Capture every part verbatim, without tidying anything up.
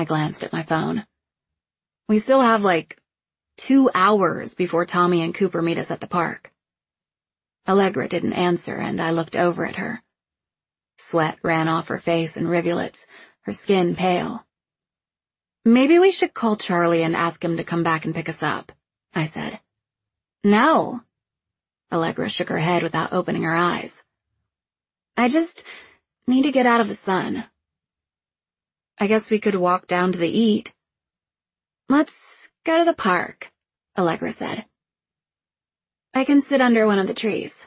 I glanced at my phone. We still have like two hours before Tommy and Cooper meet us at the park. Allegra didn't answer, and I looked over at her. Sweat ran off her face in rivulets, her skin pale. Maybe we should call Charlie and ask him to come back and pick us up, I said. No. Allegra shook her head without opening her eyes. I just need to get out of the sun. I guess we could walk down to the eat. Let's go to the park, Allegra said. I can sit under one of the trees.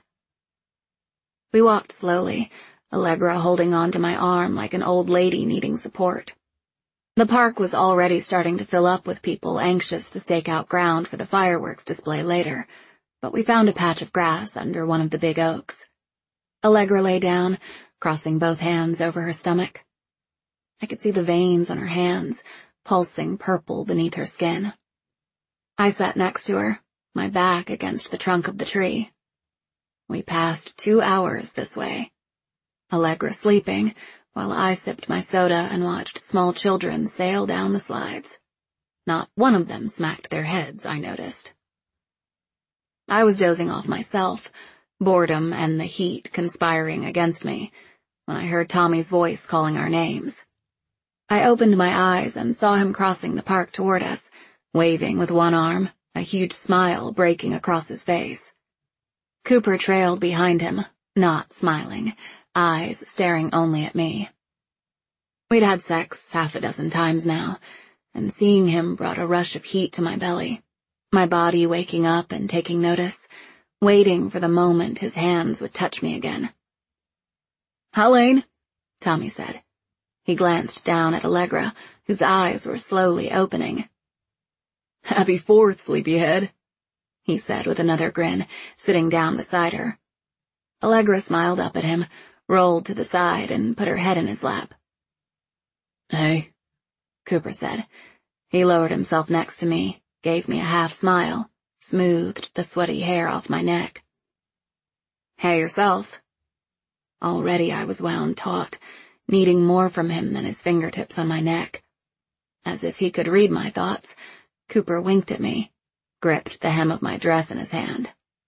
We walked slowly, Allegra holding on to my arm like an old lady needing support. The park was already starting to fill up with people anxious to stake out ground for the fireworks display later, but we found a patch of grass under one of the big oaks. Allegra lay down, crossing both hands over her stomach. I could see the veins on her hands, pulsing purple beneath her skin. I sat next to her, my back against the trunk of the tree. We passed two hours this way. Allegra sleeping, while I sipped my soda and watched small children sail down the slides. Not one of them smacked their heads, I noticed. I was dozing off myself, boredom and the heat conspiring against me, when I heard Tommy's voice calling our names. I opened my eyes and saw him crossing the park toward us, waving with one arm, a huge smile breaking across his face. Cooper trailed behind him, not smiling, eyes staring only at me. We'd had sex half a dozen times now, and seeing him brought a rush of heat to my belly, my body waking up and taking notice, waiting for the moment his hands would touch me again. "Helene," Tommy said. He glanced down at Allegra, whose eyes were slowly opening. "Happy Fourth, sleepyhead," he said with another grin, sitting down beside her. Allegra smiled up at him, rolled to the side, and put her head in his lap. "Hey," Cooper said. He lowered himself next to me, gave me a half smile, smoothed the sweaty hair off my neck. "Hey yourself." Already I was wound taut, needing more from him than his fingertips on my neck. As if he could read my thoughts, Cooper winked at me, gripped the hem of my dress in his hand.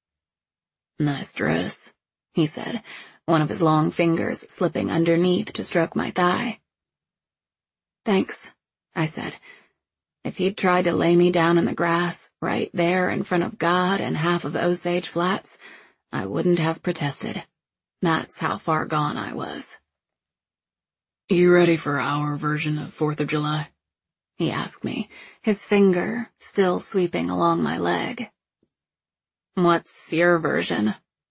"Nice dress," he said, one of his long fingers slipping underneath to stroke my thigh. "Thanks," I said. If he'd tried to lay me down in the grass, right there in front of God and half of Osage Flats, I wouldn't have protested. That's how far gone I was. "You ready for our version of Fourth of July?" he asked me, his finger still sweeping along my leg. "What's your version?"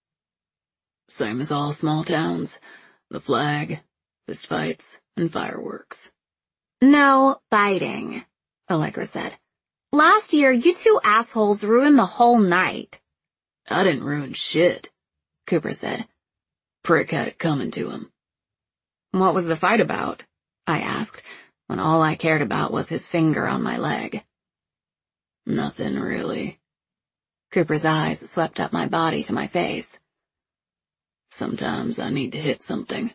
"Same as all small towns. The flag, fistfights, and fireworks." "No fighting," Allegra said. "Last year, you two assholes ruined the whole night." "I didn't ruin shit," Cooper said. "Prick had it coming to him." "What was the fight about?" I asked, when all I cared about was his finger on my leg. "Nothing, really." Cooper's eyes swept up my body to my face. "Sometimes I need to hit something."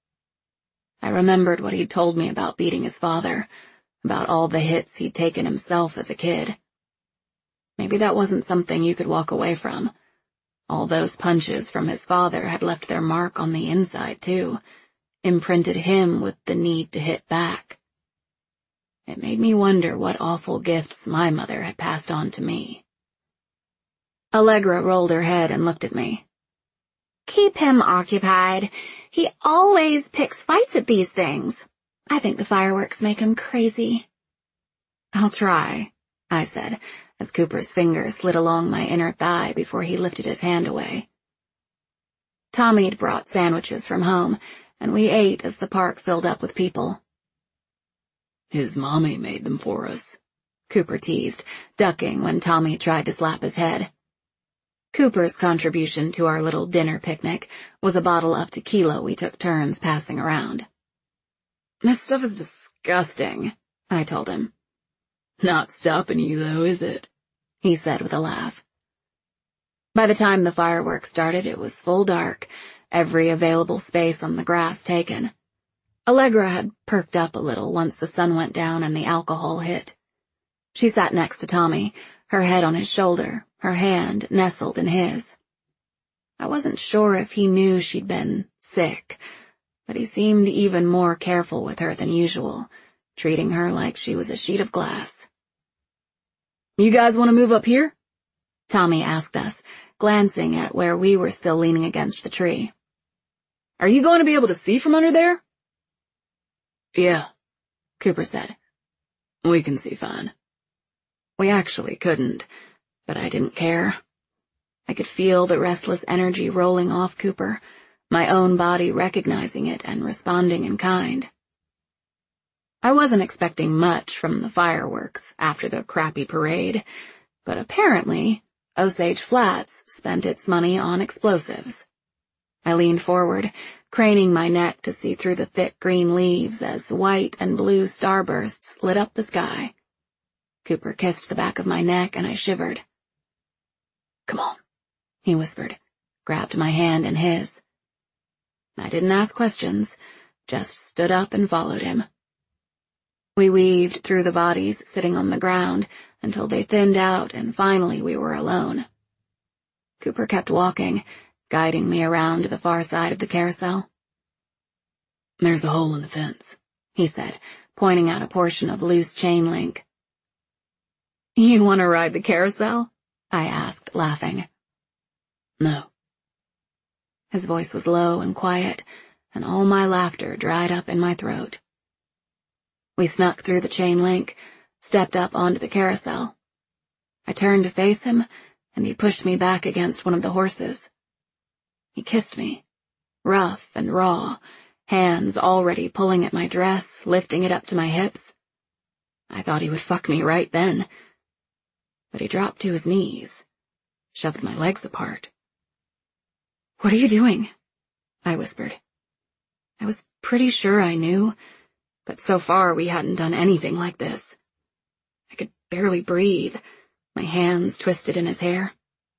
I remembered what he'd told me about beating his father, about all the hits he'd taken himself as a kid. Maybe that wasn't something you could walk away from. All those punches from his father had left their mark on the inside, too, imprinted him with the need to hit back. It made me wonder what awful gifts my mother had passed on to me. Allegra rolled her head and looked at me. "Keep him occupied. He always picks fights at these things. I think the fireworks make him crazy." "I'll try," I said, as Cooper's finger slid along my inner thigh before he lifted his hand away. Tommy'd brought sandwiches from home, and we ate as the park filled up with people. "His mommy made them for us," Cooper teased, ducking when Tommy tried to slap his head. Cooper's contribution to our little dinner picnic was a bottle of tequila we took turns passing around. "This stuff is disgusting," I told him. "Not stopping you, though, is it?" he said with a laugh. By the time the fireworks started, it was full dark, every available space on the grass taken. Allegra had perked up a little once the sun went down and the alcohol hit. She sat next to Tommy, her head on his shoulder, her hand nestled in his. I wasn't sure if he knew she'd been sick, but he seemed even more careful with her than usual, treating her like she was a sheet of glass. "You guys want to move up here?" Tommy asked us, glancing at where we were still leaning against the tree. "Are you going to be able to see from under there?" "Yeah," Cooper said. "We can see fine." We actually couldn't, but I didn't care. I could feel the restless energy rolling off Cooper, my own body recognizing it and responding in kind. I wasn't expecting much from the fireworks after the crappy parade, but apparently Osage Flats spent its money on explosives. I leaned forward, craning my neck to see through the thick green leaves as white and blue starbursts lit up the sky. Cooper kissed the back of my neck and I shivered. "Come on," he whispered, grabbed my hand in his. I didn't ask questions, just stood up and followed him. We weaved through the bodies sitting on the ground until they thinned out and finally we were alone. Cooper kept walking, guiding me around to the far side of the carousel. "There's a hole in the fence," he said, pointing out a portion of loose chain link. "You want to ride the carousel?" I asked, laughing. "No." His voice was low and quiet, and all my laughter dried up in my throat. We snuck through the chain link, stepped up onto the carousel. I turned to face him, and he pushed me back against one of the horses. He kissed me, rough and raw, hands already pulling at my dress, lifting it up to my hips. I thought he would fuck me right then. But he dropped to his knees, shoved my legs apart. "What are you doing?" I whispered. I was pretty sure I knew, but so far we hadn't done anything like this. I could barely breathe, my hands twisted in his hair.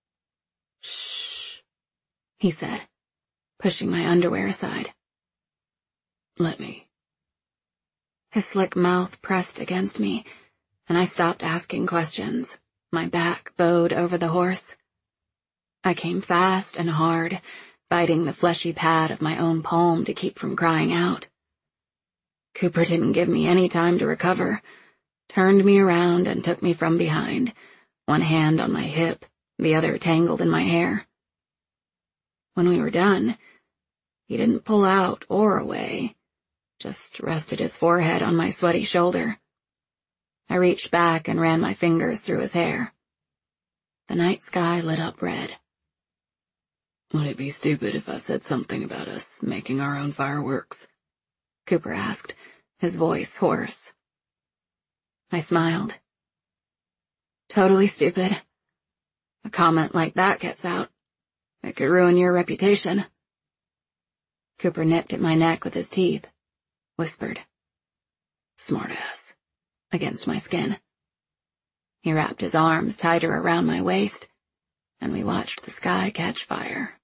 "Shh," he said, pushing my underwear aside. "Let me." His slick mouth pressed against me, and I stopped asking questions, my back bowed over the horse. I came fast and hard, biting the fleshy pad of my own palm to keep from crying out. Cooper didn't give me any time to recover, turned me around and took me from behind, one hand on my hip, the other tangled in my hair. When we were done, he didn't pull out or away, just rested his forehead on my sweaty shoulder. I reached back and ran my fingers through his hair. The night sky lit up red. "Would it be stupid if I said something about us making our own fireworks?" Cooper asked, his voice hoarse. I smiled. "Totally stupid. A comment like that gets out. It could ruin your reputation." Cooper nipped at my neck with his teeth, whispered, "Smartass," against my skin. He wrapped his arms tighter around my waist, and we watched the sky catch fire.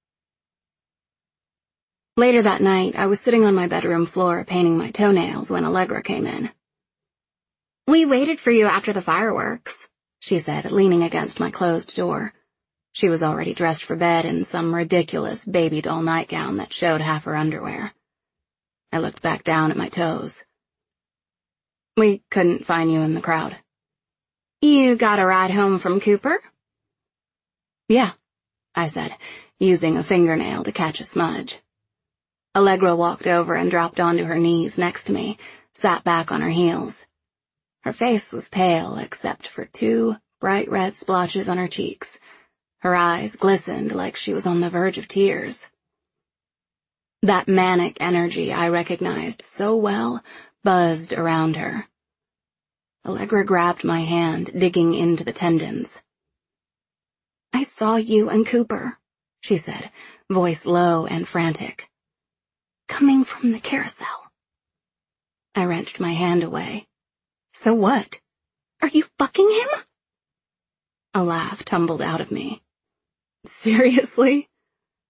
Later that night, I was sitting on my bedroom floor painting my toenails when Allegra came in. "We waited for you after the fireworks," she said, leaning against my closed door. She was already dressed for bed in some ridiculous baby doll nightgown that showed half her underwear. I looked back down at my toes. "We couldn't find you in the crowd." "You got a ride home from Cooper?" "Yeah," I said, using a fingernail to catch a smudge. Allegra walked over and dropped onto her knees next to me, sat back on her heels. Her face was pale except for two bright red splotches on her cheeks. Her eyes glistened like she was on the verge of tears. That manic energy I recognized so well buzzed around her. Allegra grabbed my hand, digging into the tendons. "I saw you and Cooper," she said, voice low and frantic. "Coming from the carousel." I wrenched my hand away. "So what?" "Are you fucking him?" A laugh tumbled out of me. "Seriously?"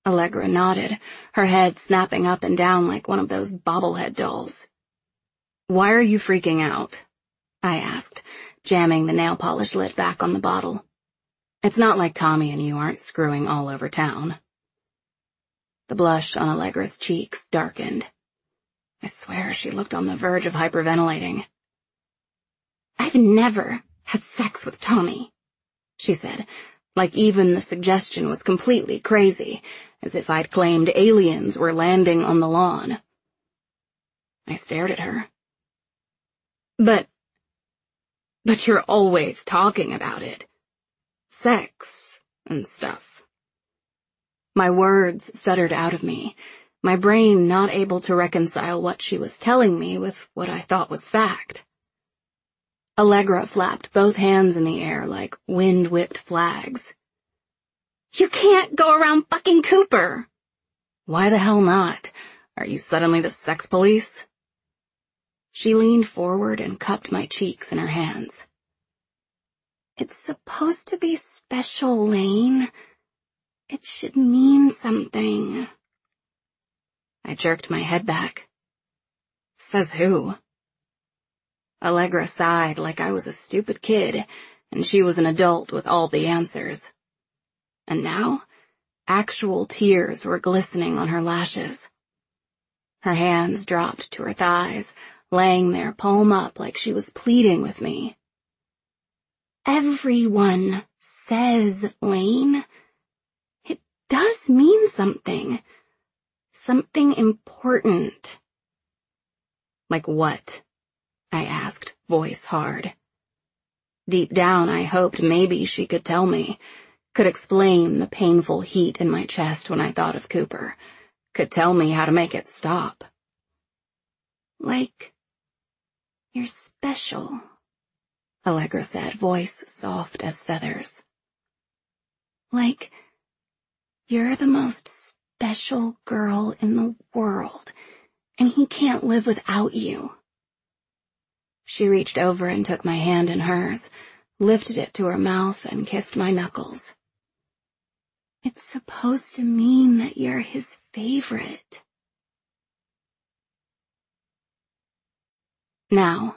Allegra nodded, her head snapping up and down like one of those bobblehead dolls. Why are you freaking out? I asked, jamming the nail polish lid back on the bottle. It's not like Tommy and you aren't screwing all over town. The blush on Allegra's cheeks darkened. I swear she looked on the verge of hyperventilating. I've never had sex with Tommy, she said, like even the suggestion was completely crazy, as if I'd claimed aliens were landing on the lawn. I stared at her. But, but you're always talking about it. Sex and stuff. My words stuttered out of me, my brain not able to reconcile what she was telling me with what I thought was fact. Allegra flapped both hands in the air like wind-whipped flags. You can't go around fucking Cooper! Why the hell not? Are you suddenly the sex police? She leaned forward and cupped my cheeks in her hands. It's supposed to be special, Lane. It should mean something. I jerked my head back. Says who? Allegra sighed like I was a stupid kid, and she was an adult with all the answers. And now, actual tears were glistening on her lashes. Her hands dropped to her thighs, laying there palm up like she was pleading with me. Everyone says, Lane. It does mean something. Something important. Like what? I asked, voice hard. Deep down I hoped maybe she could tell me, could explain the painful heat in my chest when I thought of Cooper, could tell me how to make it stop. Like, you're special, Allegra said, voice soft as feathers. Like, you're the most special girl in the world, and he can't live without you. She reached over and took my hand in hers, lifted it to her mouth and kissed my knuckles. It's supposed to mean that you're his favorite. Now.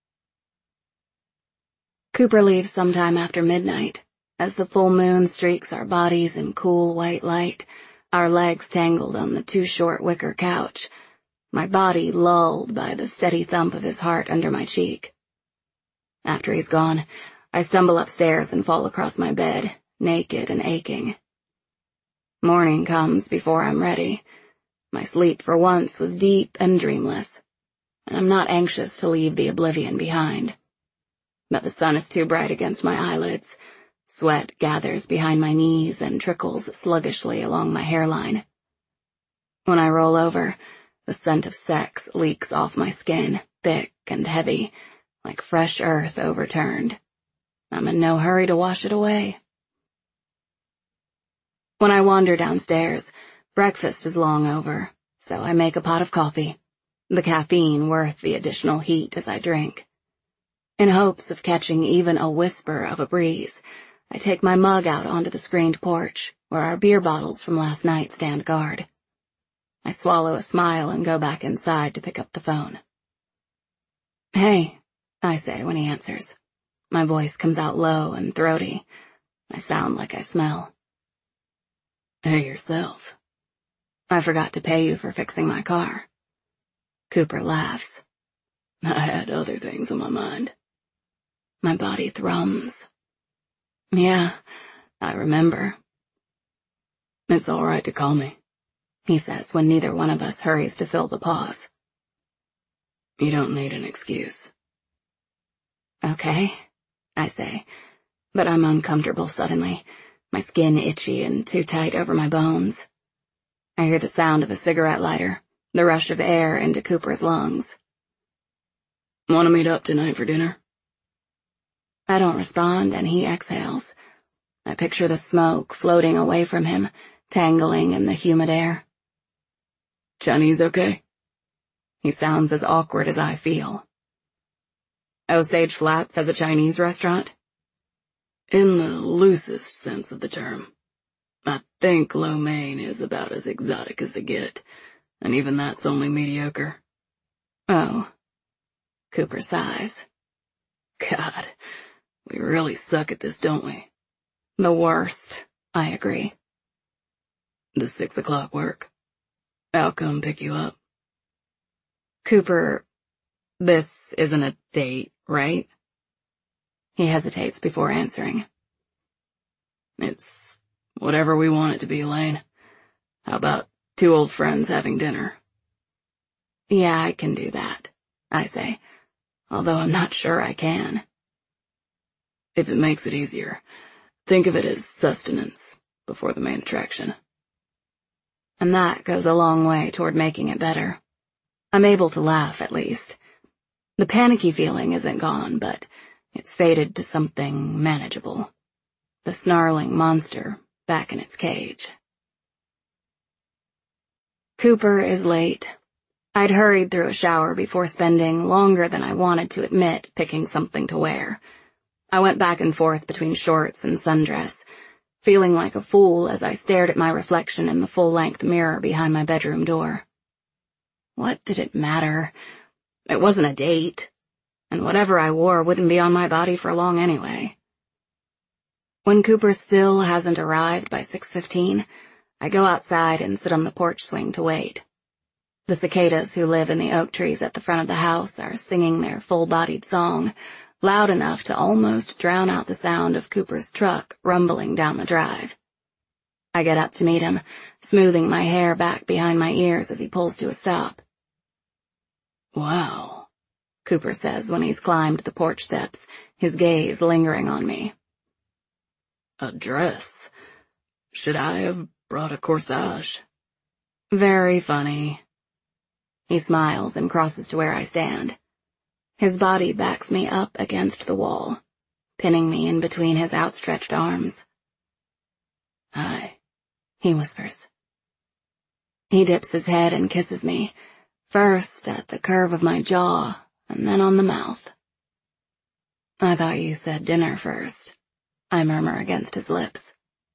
Cooper leaves sometime after midnight. As the full moon streaks our bodies in cool white light, our legs tangled on the too-short wicker couch, my body lulled by the steady thump of his heart under my cheek. After he's gone, I stumble upstairs and fall across my bed, naked and aching. Morning comes before I'm ready. My sleep for once was deep and dreamless, and I'm not anxious to leave the oblivion behind. But the sun is too bright against my eyelids. Sweat gathers behind my knees and trickles sluggishly along my hairline. When I roll over, the scent of sex leaks off my skin, thick and heavy, like fresh earth overturned. I'm in no hurry to wash it away. When I wander downstairs, breakfast is long over, so I make a pot of coffee, the caffeine worth the additional heat as I drink. In hopes of catching even a whisper of a breeze, I take my mug out onto the screened porch, where our beer bottles from last night stand guard. I swallow a smile and go back inside to pick up the phone. Hey, I say when he answers. My voice comes out low and throaty. I sound like I smell. Hey yourself. I forgot to pay you for fixing my car. Cooper laughs. I had other things on my mind. My body thrums. Yeah, I remember. It's all right to call me, he says when neither one of us hurries to fill the pause. You don't need an excuse. Okay, I say, but I'm uncomfortable suddenly, my skin itchy and too tight over my bones. I hear the sound of a cigarette lighter, the rush of air into Cooper's lungs. Want to meet up tonight for dinner? I don't respond, and he exhales. I picture the smoke floating away from him, tangling in the humid air. Chinese okay? He sounds as awkward as I feel. Osage Flats has a Chinese restaurant? In the loosest sense of the term. I think lo mein is about as exotic as they get, and even that's only mediocre. Oh. Cooper sighs. God, we really suck at this, don't we? The worst, I agree. Does six o'clock work? I'll come pick you up. Cooper, this isn't a date, right? He hesitates before answering. It's whatever we want it to be, Lane. How about two old friends having dinner? Yeah, I can do that, I say, although I'm not sure I can. If it makes it easier, think of it as sustenance before the main attraction. And that goes a long way toward making it better. I'm able to laugh, at least. The panicky feeling isn't gone, but it's faded to something manageable. The snarling monster back in its cage. Cooper is late. I'd hurried through a shower before spending longer than I wanted to admit picking something to wear. I went back and forth between shorts and sundress, feeling like a fool as I stared at my reflection in the full-length mirror behind my bedroom door. What did it matter? It wasn't a date, and whatever I wore wouldn't be on my body for long anyway. When Cooper still hasn't arrived by six fifteen, I go outside and sit on the porch swing to wait. The cicadas who live in the oak trees at the front of the house are singing their full-bodied song, loud enough to almost drown out the sound of Cooper's truck rumbling down the drive. I get up to meet him, smoothing my hair back behind my ears as he pulls to a stop. Wow, Cooper says when he's climbed the porch steps, his gaze lingering on me. A dress. Should I have brought a corsage? Very funny. He smiles and crosses to where I stand. His body backs me up against the wall, pinning me in between his outstretched arms. Hi, he whispers. He dips his head and kisses me, first at the curve of my jaw, and then on the mouth. I thought you said dinner first, I murmur against his lips.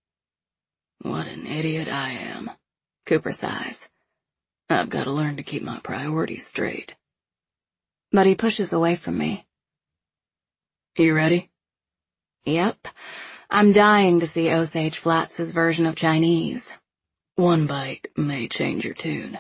What an idiot I am, Cooper sighs. I've got to learn to keep my priorities straight. But he pushes away from me. You ready? Yep. I'm dying to see Osage Flats' version of Chinese. One bite may change your tune.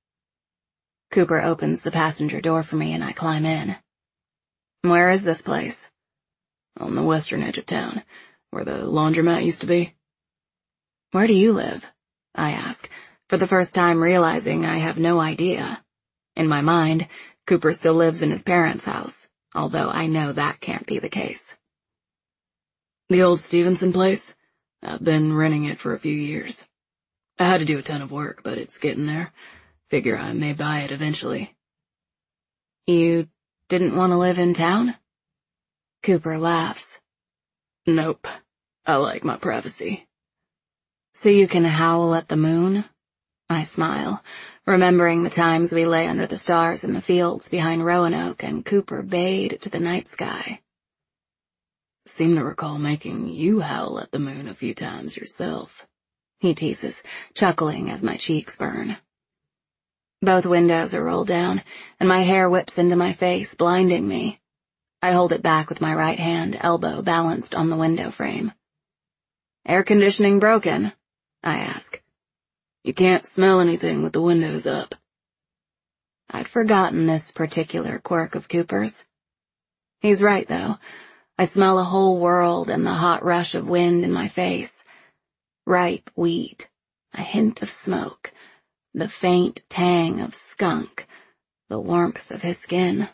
Cooper opens the passenger door for me and I climb in. Where is this place? On the western edge of town, where the laundromat used to be. Where do you live? I ask, for the first time realizing I have no idea. In my mind, Cooper still lives in his parents' house, although I know that can't be the case. The old Stevenson place? I've been renting it for a few years. I had to do a ton of work, but it's getting there. Figure I may buy it eventually. You didn't want to live in town? Cooper laughs. Nope. I like my privacy. So you can howl at the moon? I smile, remembering the times we lay under the stars in the fields behind Roanoke and Cooper bayed to the night sky. Seem to recall making you howl at the moon a few times yourself, he teases, chuckling as my cheeks burn. Both windows are rolled down, and my hair whips into my face, blinding me. I hold it back with my right hand, elbow balanced on the window frame. Air conditioning broken? I ask. You can't smell anything with the windows up. I'd forgotten this particular quirk of Cooper's. He's right, though. I smell a whole world and the hot rush of wind in my face. Ripe wheat, a hint of smoke, the faint tang of skunk, the warmth of his skin.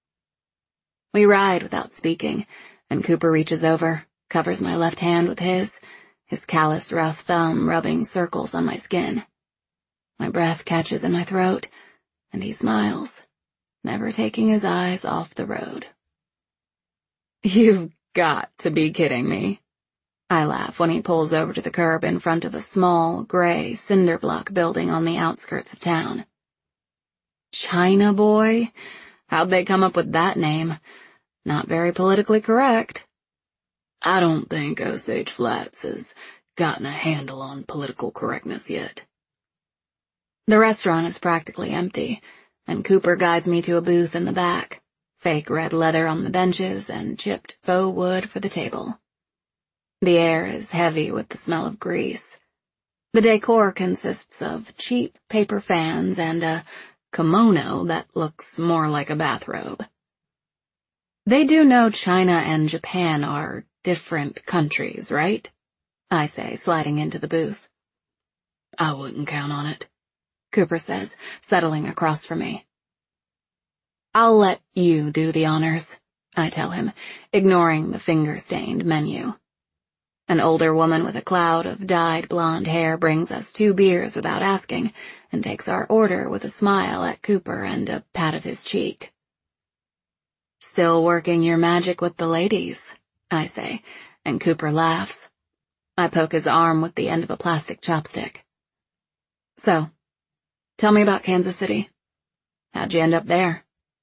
We ride without speaking, and Cooper reaches over, covers my left hand with his, his callous, rough thumb rubbing circles on my skin. My breath catches in my throat, and he smiles, never taking his eyes off the road. You've got to be kidding me. I laugh when he pulls over to the curb in front of a small, gray, cinder block building on the outskirts of town. China Boy? How'd they come up with that name? Not very politically correct. I don't think Osage Flats has gotten a handle on political correctness yet. The restaurant is practically empty, and Cooper guides me to a booth in the back, fake red leather on the benches and chipped faux wood for the table. The air is heavy with the smell of grease. The decor consists of cheap paper fans and a kimono that looks more like a bathrobe. They do know China and Japan are different countries, right? I say, sliding into the booth. I wouldn't count on it, Cooper says, settling across from me. I'll let you do the honors, I tell him, ignoring the finger-stained menu. An older woman with a cloud of dyed blonde hair brings us two beers without asking and takes our order with a smile at Cooper and a pat of his cheek. Still working your magic with the ladies, I say, and Cooper laughs. I poke his arm with the end of a plastic chopstick. So, tell me about Kansas City. How'd you end up there?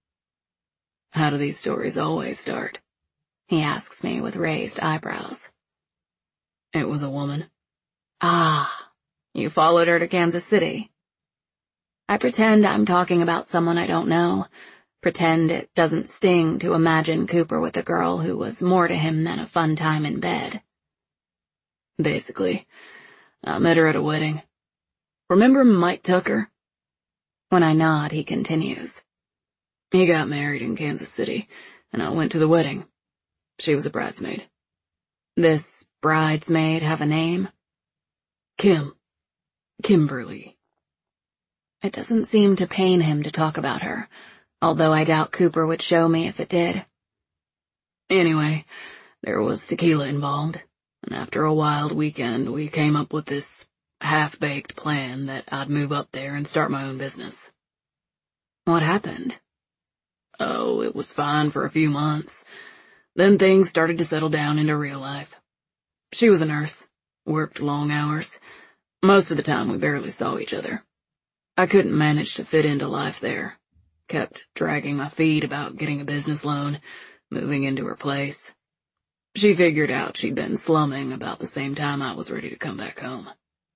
How do these stories always start? He asks me with raised eyebrows. It was a woman. Ah, you followed her to Kansas City. I pretend I'm talking about someone I don't know. Pretend it doesn't sting to imagine Cooper with a girl who was more to him than a fun time in bed. Basically, I met her at a wedding. Remember Mike Tucker? When I nod, he continues. He got married in Kansas City, and I went to the wedding. She was a bridesmaid. This bridesmaid have a name? Kim. Kimberly. It doesn't seem to pain him to talk about her, although I doubt Cooper would show me if it did. Anyway, there was tequila involved, and after a wild weekend we came up with this half-baked plan that I'd move up there and start my own business. What happened? Oh, it was fine for a few months. Then things started to settle down into real life. She was a nurse, worked long hours. Most of the time we barely saw each other. I couldn't manage to fit into life there. Kept dragging my feet about getting a business loan, moving into her place. She figured out she'd been slumming about the same time I was ready to come back home.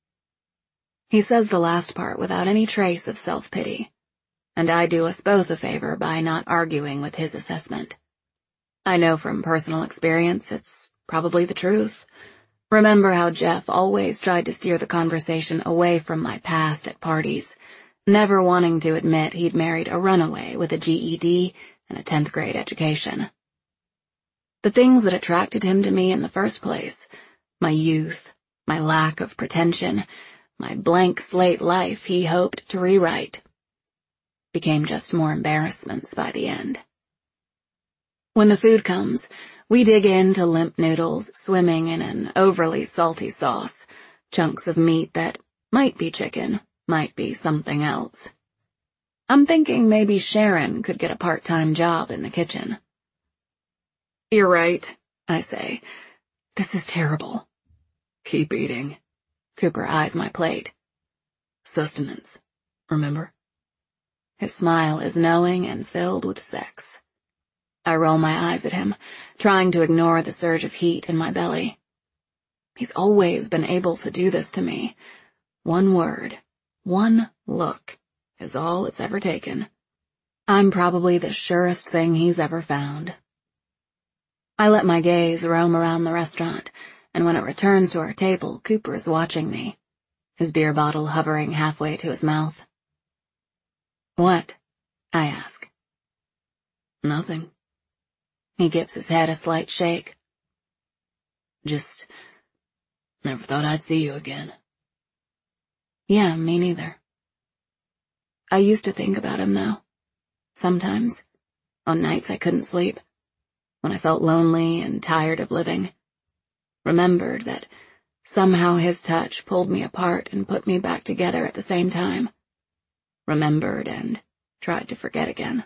He says the last part without any trace of self-pity, and I do us both a favor by not arguing with his assessment. I know from personal experience it's probably the truth. Remember how Jeff always tried to steer the conversation away from my past at parties, never wanting to admit he'd married a runaway with a G E D and a tenth grade education. The things that attracted him to me in the first place, my youth, my lack of pretension, my blank slate life he hoped to rewrite, became just more embarrassments by the end. When the food comes, we dig into limp noodles swimming in an overly salty sauce, chunks of meat that might be chicken, might be something else. I'm thinking maybe Sharon could get a part-time job in the kitchen. You're right, I say. This is terrible. Keep eating. Cooper eyes my plate. Sustenance, remember? His smile is knowing and filled with sex. I roll my eyes at him, trying to ignore the surge of heat in my belly. He's always been able to do this to me. One word, one look, is all it's ever taken. I'm probably the surest thing he's ever found. I let my gaze roam around the restaurant, and when it returns to our table, Cooper is watching me, his beer bottle hovering halfway to his mouth. What? I ask. Nothing. He gives his head a slight shake. Just never thought I'd see you again. Yeah, me neither. I used to think about him, though. Sometimes, on nights I couldn't sleep, when I felt lonely and tired of living. Remembered that somehow his touch pulled me apart and put me back together at the same time. Remembered and tried to forget again.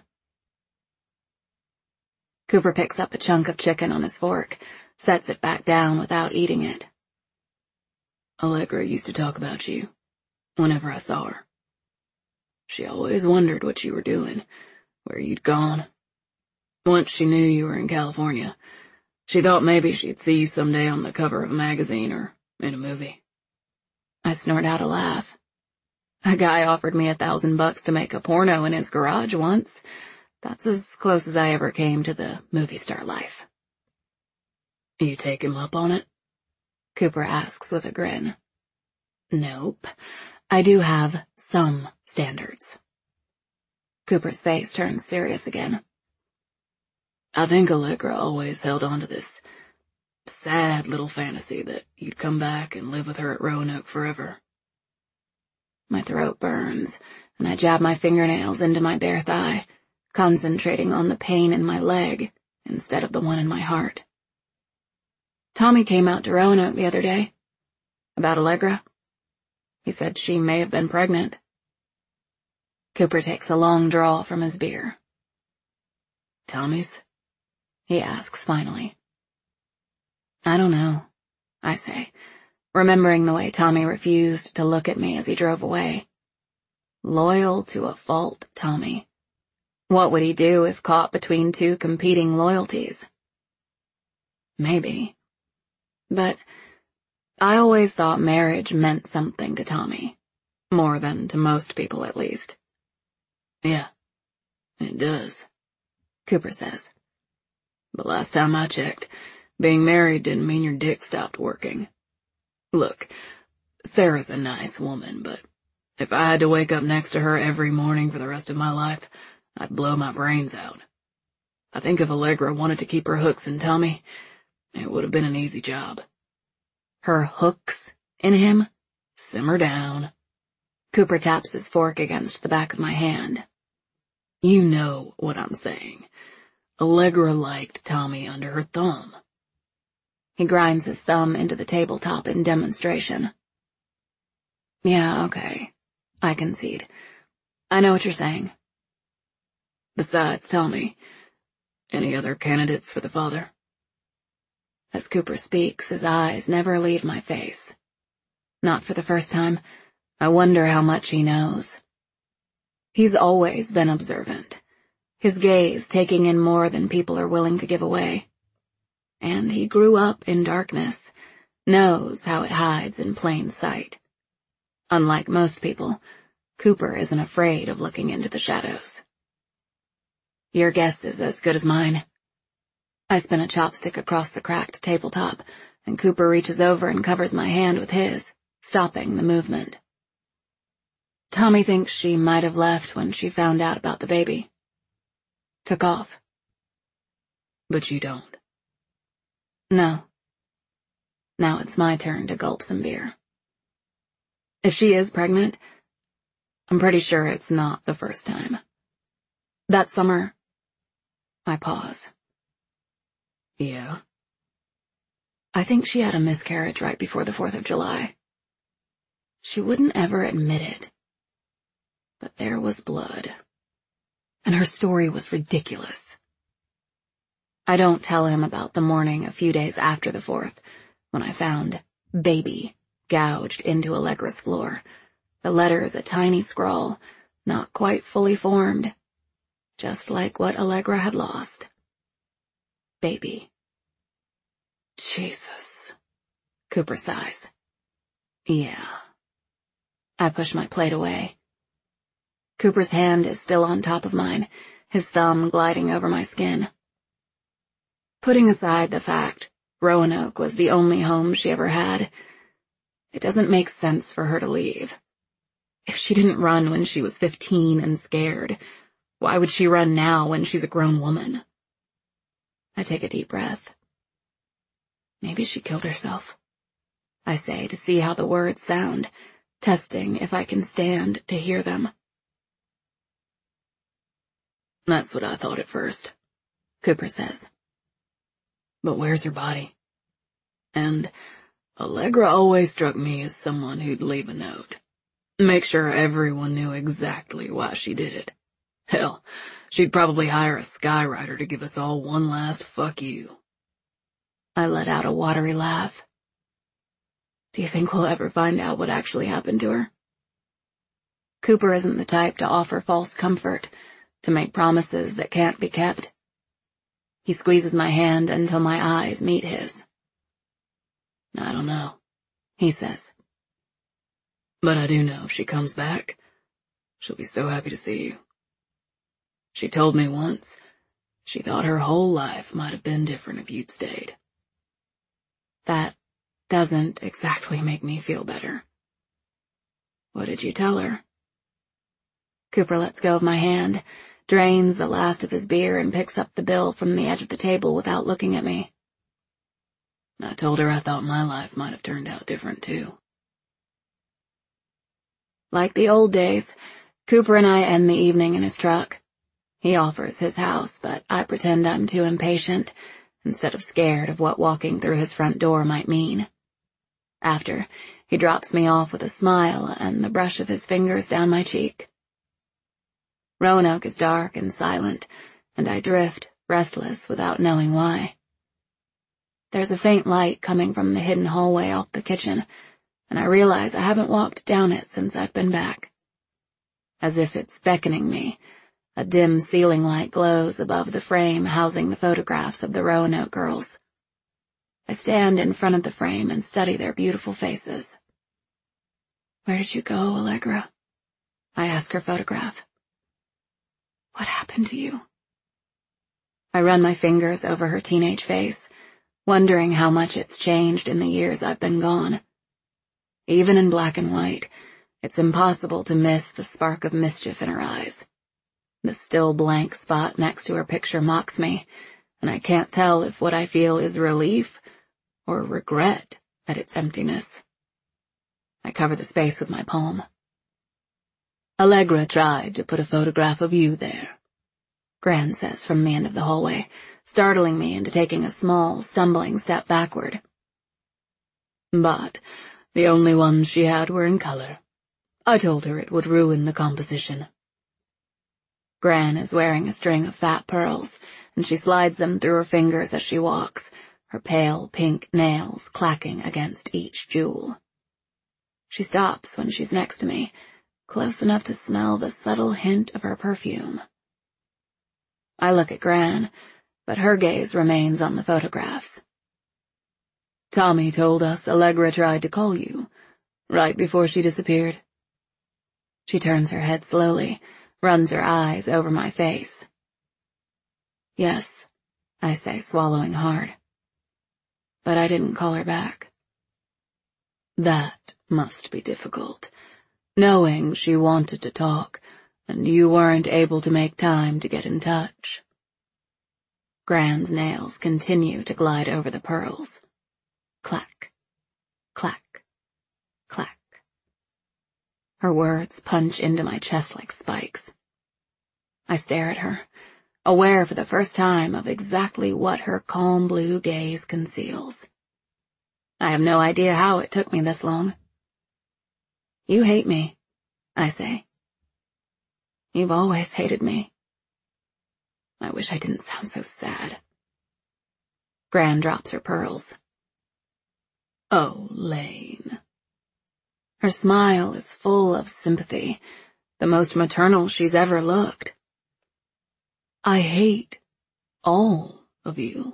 Cooper picks up a chunk of chicken on his fork, sets it back down without eating it. Allegra used to talk about you, whenever I saw her. She always wondered what you were doing, where you'd gone. Once she knew you were in California, she thought maybe she'd see you someday on the cover of a magazine or in a movie. I snort out a laugh. A guy offered me a thousand bucks to make a porno in his garage once. That's as close as I ever came to the movie star life. You take him up on it? Cooper asks with a grin. Nope. I do have some standards. Cooper's face turns serious again. I think Allegra always held on to this sad little fantasy that you'd come back and live with her at Roanoke forever. My throat burns, and I jab my fingernails into my bare thigh, concentrating on the pain in my leg instead of the one in my heart. Tommy came out to Roanoke the other day. About Allegra. He said she may have been pregnant. Cooper takes a long draw from his beer. Tommy's? He asks finally. I don't know, I say, remembering the way Tommy refused to look at me as he drove away. Loyal to a fault, Tommy. What would he do if caught between two competing loyalties? Maybe. But I always thought marriage meant something to Tommy. More than to most people, at least. Yeah, it does, Cooper says. But last time I checked, being married didn't mean your dick stopped working. Look, Sarah's a nice woman, but if I had to wake up next to her every morning for the rest of my life, I'd blow my brains out. I think if Allegra wanted to keep her hooks in Tommy, it would have been an easy job. Her hooks in him? Simmer down. Cooper taps his fork against the back of my hand. You know what I'm saying. Allegra liked Tommy under her thumb. He grinds his thumb into the tabletop in demonstration. Yeah, okay. I concede. I know what you're saying. Besides Tommy, any other candidates for the father? As Cooper speaks, his eyes never leave my face. Not for the first time. I wonder how much he knows. He's always been observant, his gaze taking in more than people are willing to give away. And he grew up in darkness, knows how it hides in plain sight. Unlike most people, Cooper isn't afraid of looking into the shadows. Your guess is as good as mine. I spin a chopstick across the cracked tabletop, and Cooper reaches over and covers my hand with his, stopping the movement. Tommy thinks she might have left when she found out about the baby. Took off. But you don't. No. Now it's my turn to gulp some beer. If she is pregnant, I'm pretty sure it's not the first time. That summer, I pause. Yeah? I think she had a miscarriage right before the fourth of July. She wouldn't ever admit it. But there was blood. And her story was ridiculous. I don't tell him about the morning a few days after the fourth, when I found baby gouged into Allegra's floor, the letters a tiny scrawl, not quite fully formed, just like what Allegra had lost. Baby. Jesus. Cooper sighs. Yeah. I push my plate away. Cooper's hand is still on top of mine, his thumb gliding over my skin. Putting aside the fact Roanoke was the only home she ever had, it doesn't make sense for her to leave. If she didn't run when she was fifteen and scared, why would she run now when she's a grown woman? I take a deep breath. Maybe she killed herself, I say to see how the words sound, testing if I can stand to hear them. That's what I thought at first, Cooper says. But where's her body? And Allegra always struck me as someone who'd leave a note. Make sure everyone knew exactly why she did it. Hell, she'd probably hire a skywriter to give us all one last fuck you. I let out a watery laugh. Do you think we'll ever find out what actually happened to her? Cooper isn't the type to offer false comfort, to make promises that can't be kept. He squeezes my hand until my eyes meet his. I don't know, he says. But I do know if she comes back, she'll be so happy to see you. She told me once she thought her whole life might have been different if you'd stayed. That doesn't exactly make me feel better. What did you tell her? Cooper lets go of my hand, drains the last of his beer, and picks up the bill from the edge of the table without looking at me. I told her I thought my life might have turned out different too. Like the old days, Cooper and I end the evening in his truck. He offers his house, but I pretend I'm too impatient, instead of scared of what walking through his front door might mean. After, he drops me off with a smile and the brush of his fingers down my cheek. Roanoke is dark and silent, and I drift, restless, without knowing why. There's a faint light coming from the hidden hallway off the kitchen, and I realize I haven't walked down it since I've been back. As if it's beckoning me, a dim ceiling light glows above the frame housing the photographs of the Roanoke girls. I stand in front of the frame and study their beautiful faces. "Where did you go, Allegra?" I ask her photograph. "What happened to you?" I run my fingers over her teenage face, wondering how much it's changed in the years I've been gone. Even in black and white, it's impossible to miss the spark of mischief in her eyes. The still blank spot next to her picture mocks me, and I can't tell if what I feel is relief or regret at its emptiness. I cover the space with my palm. Allegra tried to put a photograph of you there, Gran says from the end of the hallway, startling me into taking a small, stumbling step backward. But the only ones she had were in color. I told her it would ruin the composition. Gran is wearing a string of fat pearls, and she slides them through her fingers as she walks, her pale pink nails clacking against each jewel. She stops when she's next to me, close enough to smell the subtle hint of her perfume. I look at Gran, but her gaze remains on the photographs. Tommy told us Allegra tried to call you, right before she disappeared. She turns her head slowly, runs her eyes over my face. Yes, I say, swallowing hard. But I didn't call her back. That must be difficult, knowing she wanted to talk, and you weren't able to make time to get in touch. Gran's nails continue to glide over the pearls. Clack, clack, clack. Her words punch into my chest like spikes. I stare at her, aware for the first time of exactly what her calm blue gaze conceals. I have no idea how it took me this long. You hate me, I say. You've always hated me. I wish I didn't sound so sad. Gran drops her pearls. Oh, Lane. Her smile is full of sympathy, the most maternal she's ever looked. I hate all of you.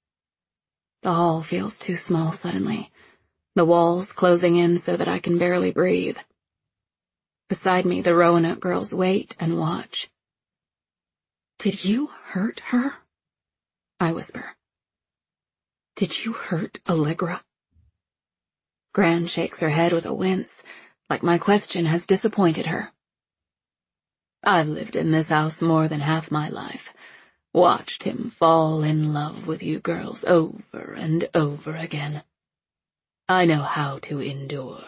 The hall feels too small suddenly, the walls closing in so that I can barely breathe. Beside me, the Roanoke girls wait and watch. "Did you hurt her?" I whisper. "Did you hurt Allegra?" Gran shakes her head with a wince, like my question has disappointed her. I've lived in this house more than half my life, watched him fall in love with you girls over and over again. I know how to endure.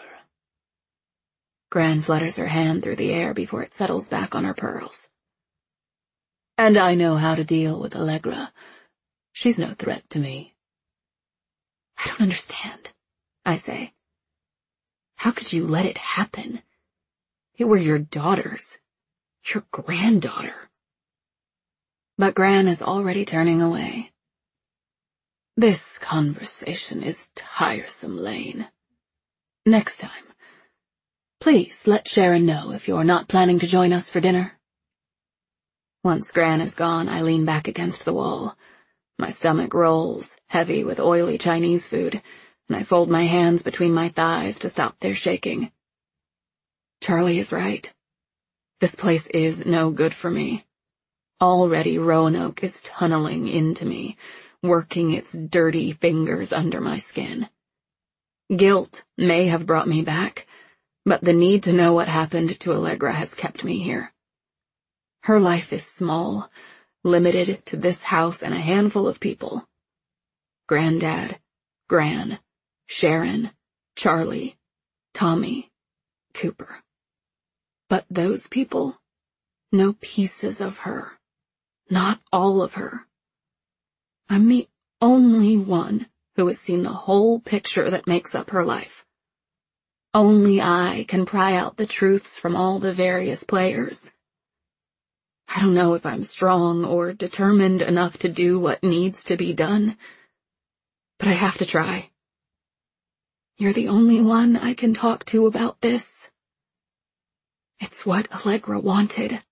Gran flutters her hand through the air before it settles back on her pearls. And I know how to deal with Allegra. She's no threat to me. "I don't understand," I say. "How could you let it happen? They were your daughters, your granddaughter." But Gran is already turning away. This conversation is tiresome, Lane. Next time, please let Sharon know if you're not planning to join us for dinner. Once Gran is gone, I lean back against the wall. My stomach rolls, heavy with oily Chinese food, and I fold my hands between my thighs to stop their shaking. Charlie is right. This place is no good for me. Already Roanoke is tunneling into me, working its dirty fingers under my skin. Guilt may have brought me back, but the need to know what happened to Allegra has kept me here. Her life is small, limited to this house and a handful of people. Granddad, Gran, Sharon, Charlie, Tommy, Cooper. But those people know pieces of her, not all of her. I'm the only one who has seen the whole picture that makes up her life. Only I can pry out the truths from all the various players. I don't know if I'm strong or determined enough to do what needs to be done, but I have to try. You're the only one I can talk to about this. It's what Allegra wanted.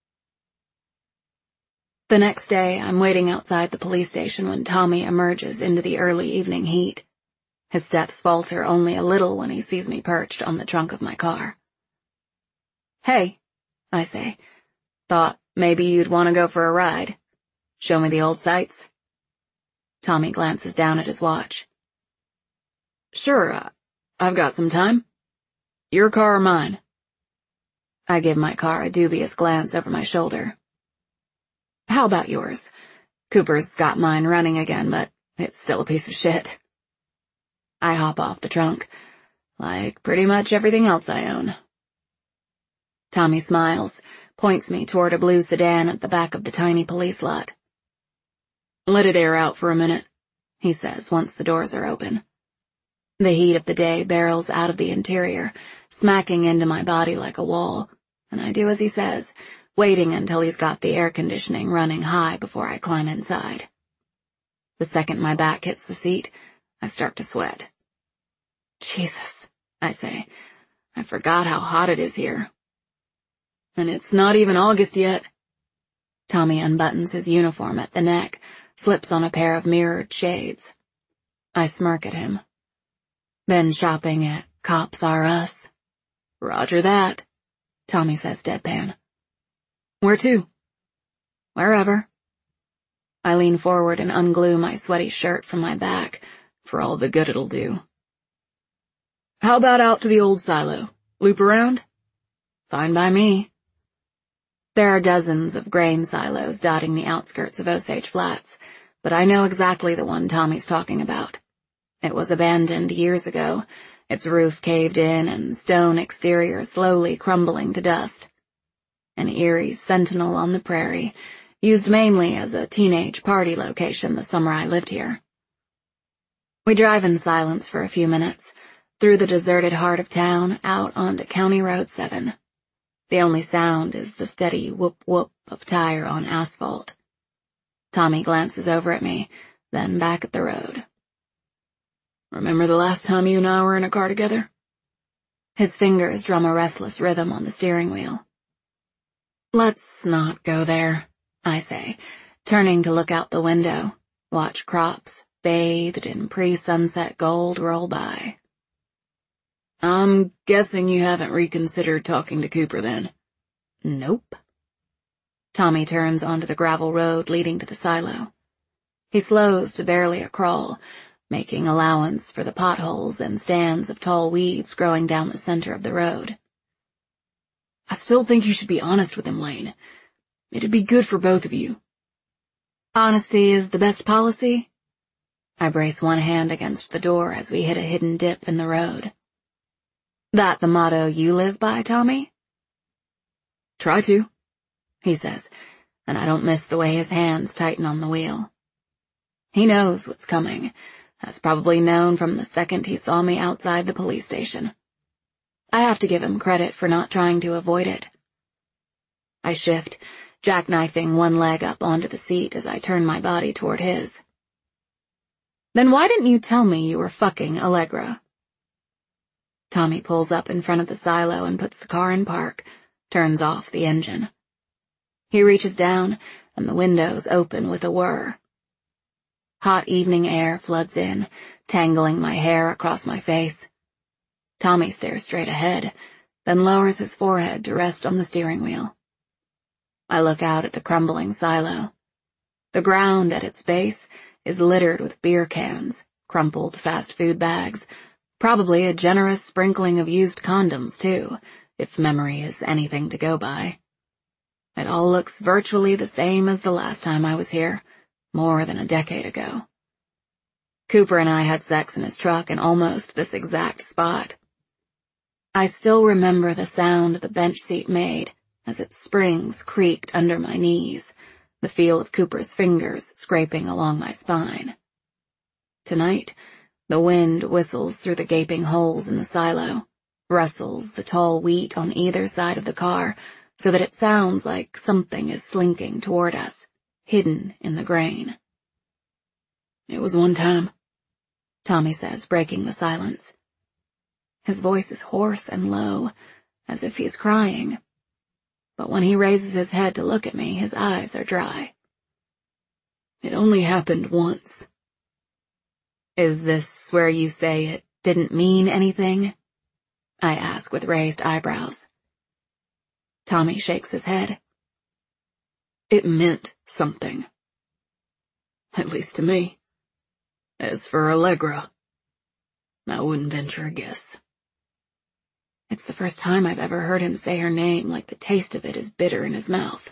The next day, I'm waiting outside the police station when Tommy emerges into the early evening heat. His steps falter only a little when he sees me perched on the trunk of my car. Hey, I say, thought maybe you'd want to go for a ride. Show me the old sights. Tommy glances down at his watch. Sure, uh, I've got some time. Your car or mine? I give my car a dubious glance over my shoulder. How about yours? Cooper's got mine running again, but it's still a piece of shit. I hop off the trunk, like pretty much everything else I own. Tommy smiles, points me toward a blue sedan at the back of the tiny police lot. Let it air out for a minute, he says once the doors are open. The heat of the day barrels out of the interior, smacking into my body like a wall, and I do as he says, waiting until he's got the air conditioning running high before I climb inside. The second my back hits the seat, I start to sweat. Jesus, I say, I forgot how hot it is here. And it's not even August yet. Tommy unbuttons his uniform at the neck, slips on a pair of mirrored shades. I smirk at him. Been shopping at Cops R Us? Roger that, Tommy says deadpan. Where to? Wherever. I lean forward and unglue my sweaty shirt from my back, for all the good it'll do. How about out to the old silo? Loop around? Fine by me. There are dozens of grain silos dotting the outskirts of Osage Flats, but I know exactly the one Tommy's talking about. It was abandoned years ago, its roof caved in and stone exterior slowly crumbling to dust. An eerie sentinel on the prairie, used mainly as a teenage party location the summer I lived here. We drive in silence for a few minutes, through the deserted heart of town, out onto County Road seven. The only sound is the steady whoop-whoop of tire on asphalt. Tommy glances over at me, then back at the road. Remember the last time you and I were in a car together? His fingers drum a restless rhythm on the steering wheel. Let's not go there, I say, turning to look out the window, watch crops, bathed in pre-sunset gold, roll by. I'm guessing you haven't reconsidered talking to Cooper then. Nope. Tommy turns onto the gravel road leading to the silo. He slows to barely a crawl, making allowance for the potholes and stands of tall weeds growing down the center of the road. I still think you should be honest with him, Lane. It'd be good for both of you. Honesty is the best policy? I brace one hand against the door as we hit a hidden dip in the road. That the motto you live by, Tommy? Try to, he says, and I don't miss the way his hands tighten on the wheel. He knows what's coming, has probably known from the second he saw me outside the police station. I have to give him credit for not trying to avoid it. I shift, jackknifing one leg up onto the seat as I turn my body toward his. Then why didn't you tell me you were fucking Allegra? Tommy pulls up in front of the silo and puts the car in park, turns off the engine. He reaches down, and the windows open with a whir. Hot evening air floods in, tangling my hair across my face. Tommy stares straight ahead, then lowers his forehead to rest on the steering wheel. I look out at the crumbling silo. The ground at its base is littered with beer cans, crumpled fast food bags, probably a generous sprinkling of used condoms, too, if memory is anything to go by. It all looks virtually the same as the last time I was here, more than a decade ago. Cooper and I had sex in his truck in almost this exact spot. I still remember the sound the bench seat made as its springs creaked under my knees, the feel of Cooper's fingers scraping along my spine. Tonight, the wind whistles through the gaping holes in the silo, rustles the tall wheat on either side of the car so that it sounds like something is slinking toward us, hidden in the grain. It was one time, Tommy says, breaking the silence. His voice is hoarse and low, as if he's crying. But when he raises his head to look at me, his eyes are dry. It only happened once. Is this where you say it didn't mean anything? I ask with raised eyebrows. Tommy shakes his head. It meant something. At least to me. As for Allegra, I wouldn't venture a guess. It's the first time I've ever heard him say her name like the taste of it is bitter in his mouth.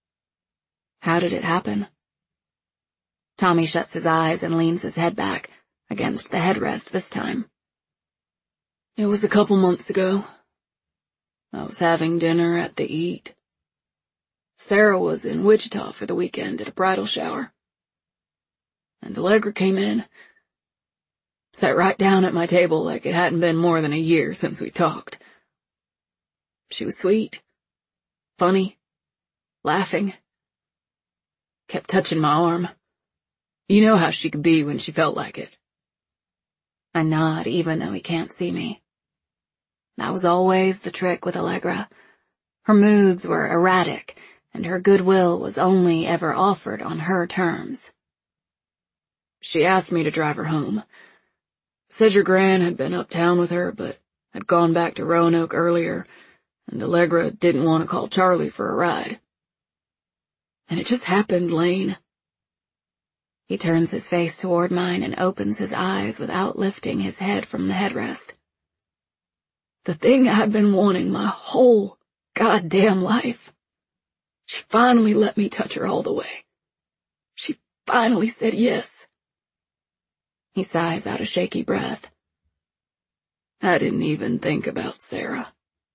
How did it happen? Tommy shuts his eyes and leans his head back, against the headrest this time. It was a couple months ago. I was having dinner at the Eat. Sarah was in Wichita for the weekend at a bridal shower. And Allegra came in, sat right down at my table like it hadn't been more than a year since we talked. She was sweet, funny, laughing, kept touching my arm. You know how she could be when she felt like it. I nod even though he can't see me. That was always the trick with Allegra. Her moods were erratic, and her goodwill was only ever offered on her terms. She asked me to drive her home. Said your gran had been uptown with her, but had gone back to Roanoke earlier, and Allegra didn't want to call Charlie for a ride. And it just happened, Lane. He turns his face toward mine and opens his eyes without lifting his head from the headrest. The thing I'd been wanting my whole goddamn life. She finally let me touch her all the way. She finally said yes. He sighs out a shaky breath. I didn't even think about Sarah.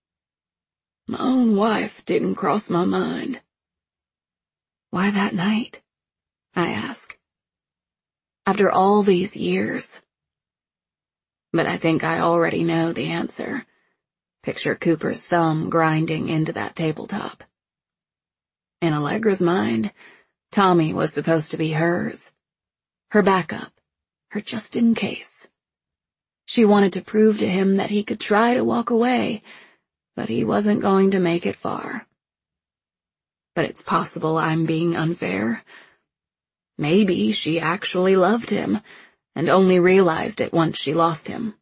My own wife didn't cross my mind. Why that night? I ask. After all these years. But I think I already know the answer. Picture Cooper's thumb grinding into that tabletop. In Allegra's mind, Tommy was supposed to be hers. Her backup. Her just in case. She wanted to prove to him that he could try to walk away, but he wasn't going to make it far. But it's possible I'm being unfair. Maybe she actually loved him, and only realized it once she lost him.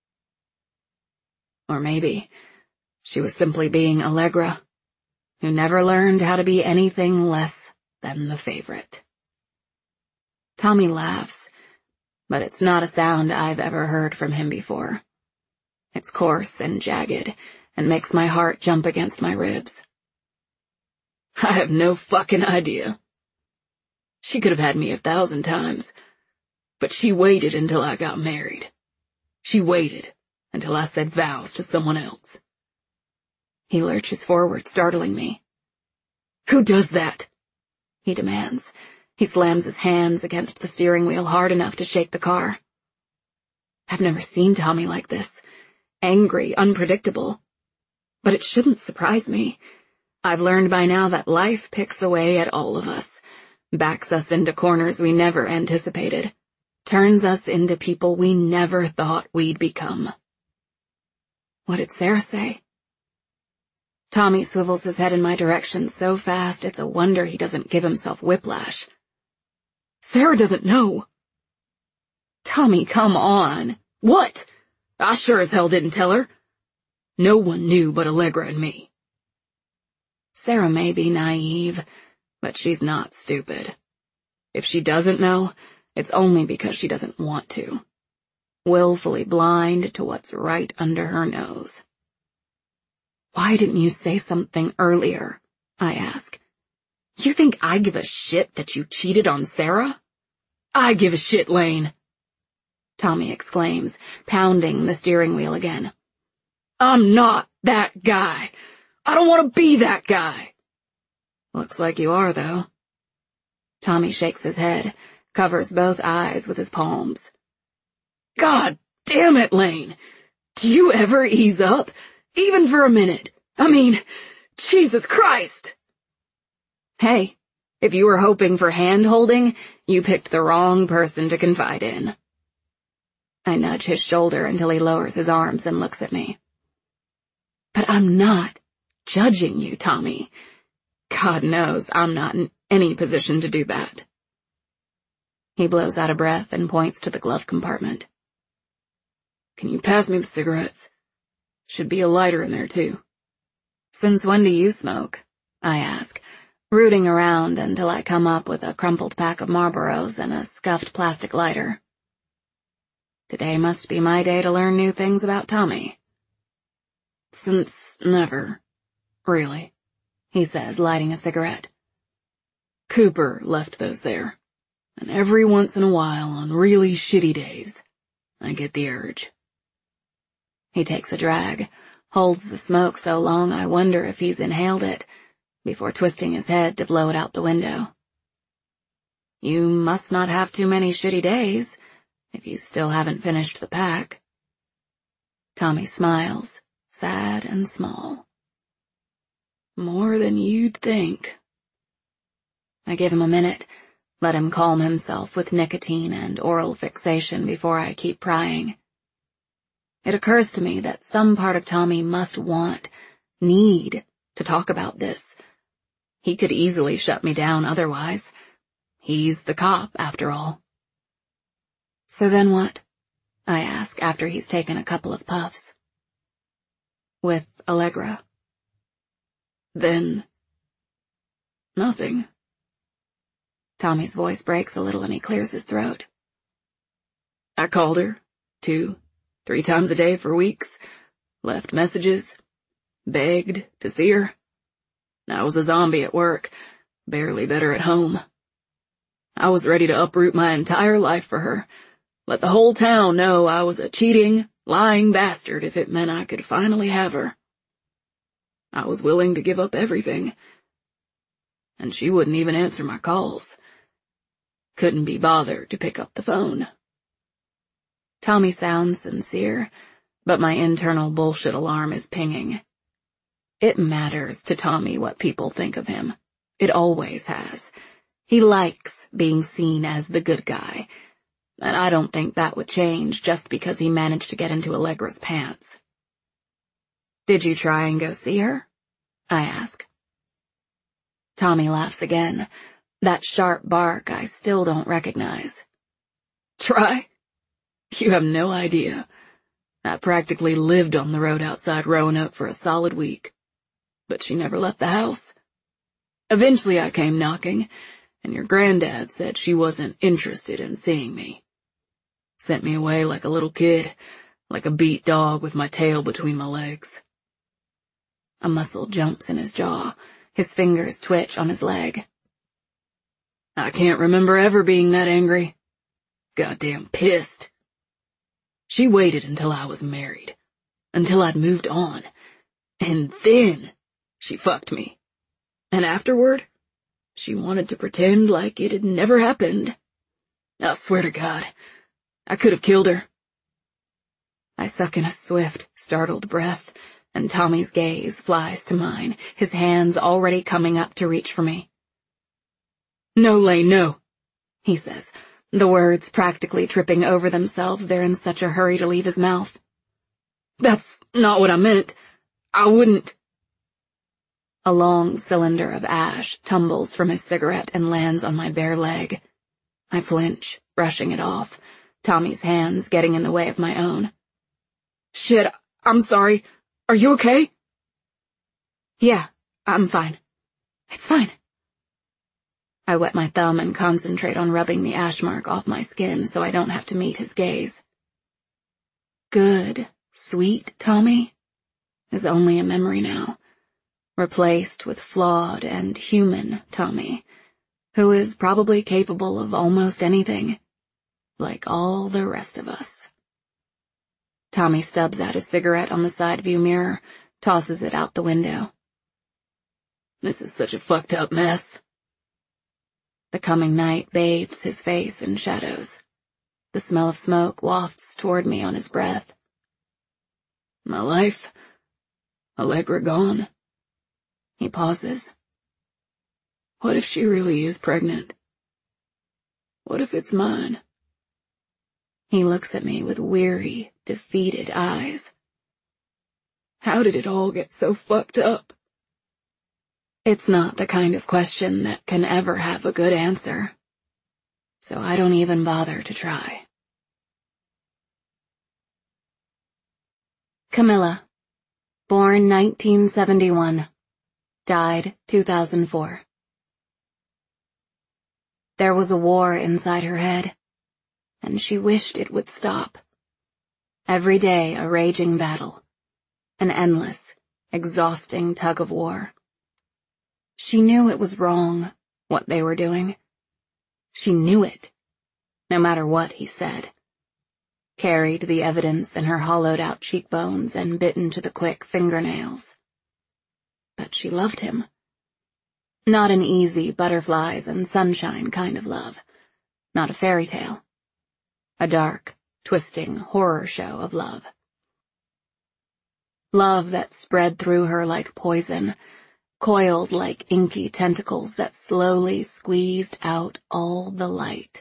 Or maybe she was simply being Allegra, who never learned how to be anything less than the favorite. Tommy laughs, but it's not a sound I've ever heard from him before. It's coarse and jagged, and makes my heart jump against my ribs. I have no fucking idea. She could have had me a thousand times, but she waited until I got married. She waited until I said vows to someone else. He lurches forward, startling me. Who does that? He demands. He slams his hands against the steering wheel hard enough to shake the car. I've never seen Tommy like this. Angry, unpredictable. But it shouldn't surprise me. I've learned by now that life picks away at all of us, backs us into corners we never anticipated, turns us into people we never thought we'd become. What did Sarah say? Tommy swivels his head in my direction so fast it's a wonder he doesn't give himself whiplash. Sarah doesn't know. Tommy, come on. What? I sure as hell didn't tell her. No one knew but Allegra and me. Sarah may be naive, but she's not stupid. If she doesn't know, it's only because she doesn't want to. Willfully blind to what's right under her nose. Why didn't you say something earlier? I ask. You think I give a shit that you cheated on Sarah? I give a shit, Lane, Tommy exclaims, pounding the steering wheel again. I'm not that guy. I don't want to be that guy. Looks like you are, though. Tommy shakes his head, covers both eyes with his palms. God damn it, Lane. Do you ever ease up? Even for a minute. I mean, Jesus Christ. Hey, if you were hoping for hand-holding, you picked the wrong person to confide in. I nudge his shoulder until he lowers his arms and looks at me. But I'm not judging you, Tommy. God knows I'm not in any position to do that. He blows out a breath and points to the glove compartment. Can you pass me the cigarettes? Should be a lighter in there, too. Since when do you smoke? I ask, rooting around until I come up with a crumpled pack of Marlboros and a scuffed plastic lighter. Today must be my day to learn new things about Tommy. Since never, really, he says, lighting a cigarette. Cooper left those there, and every once in a while, on really shitty days, I get the urge. He takes a drag, holds the smoke so long I wonder if he's inhaled it, before twisting his head to blow it out the window. You must not have too many shitty days, if you still haven't finished the pack. Tommy smiles, sad and small. More than you'd think. I give him a minute, let him calm himself with nicotine and oral fixation before I keep prying. It occurs to me that some part of Tommy must want, need, to talk about this. He could easily shut me down otherwise. He's the cop, after all. So then what? I ask after he's taken a couple of puffs. With Allegra. Then, nothing. Tommy's voice breaks a little and he clears his throat. I called her, two, three times a day for weeks, left messages, begged to see her. I was a zombie at work, barely better at home. I was ready to uproot my entire life for her, let the whole town know I was a cheating, lying bastard if it meant I could finally have her. I was willing to give up everything. And she wouldn't even answer my calls. Couldn't be bothered to pick up the phone. Tommy sounds sincere, but my internal bullshit alarm is pinging. It matters to Tommy what people think of him. It always has. He likes being seen as the good guy, and I don't think that would change just because he managed to get into Allegra's pants. Did you try and go see her? I ask. Tommy laughs again, that sharp bark I still don't recognize. Try? You have no idea. I practically lived on the road outside Roanoke for a solid week. But she never left the house. Eventually I came knocking, and your granddad said she wasn't interested in seeing me. Sent me away like a little kid, like a beat dog with my tail between my legs. A muscle jumps in his jaw, his fingers twitch on his leg. I can't remember ever being that angry. Goddamn pissed. She waited until I was married, until I'd moved on, and then she fucked me. And afterward, she wanted to pretend like it had never happened. I swear to God, I could have killed her. I suck in a swift, startled breath, and Tommy's gaze flies to mine, his hands already coming up to reach for me. No, Lane, no, he says, the words practically tripping over themselves. They're in such a hurry to leave his mouth. That's not what I meant. I wouldn't. A long cylinder of ash tumbles from his cigarette and lands on my bare leg. I flinch, brushing it off, Tommy's hands getting in the way of my own. Shit, I'm sorry. Are you okay? Yeah, I'm fine. It's fine. I wet my thumb and concentrate on rubbing the ash mark off my skin so I don't have to meet his gaze. Good, sweet Tommy is only a memory now, replaced with flawed and human Tommy, who is probably capable of almost anything, like all the rest of us. Tommy stubs out his cigarette on the side view mirror, tosses it out the window. This is such a fucked up mess. The coming night bathes his face in shadows. The smell of smoke wafts toward me on his breath. My life? Allegra gone? He pauses. What if she really is pregnant? What if it's mine? He looks at me with weary, defeated eyes. How did it all get so fucked up? It's not the kind of question that can ever have a good answer, so I don't even bother to try. Camilla, born nineteen seventy-one, died two thousand four. There was a war inside her head, and she wished it would stop. Every day a raging battle, an endless, exhausting tug of war. She knew it was wrong, what they were doing. She knew it, no matter what he said. Carried the evidence in her hollowed-out cheekbones and bitten to the quick fingernails. But she loved him. Not an easy butterflies and sunshine kind of love. Not a fairy tale. A dark, twisting horror show of love. Love that spread through her like poison, coiled like inky tentacles that slowly squeezed out all the light.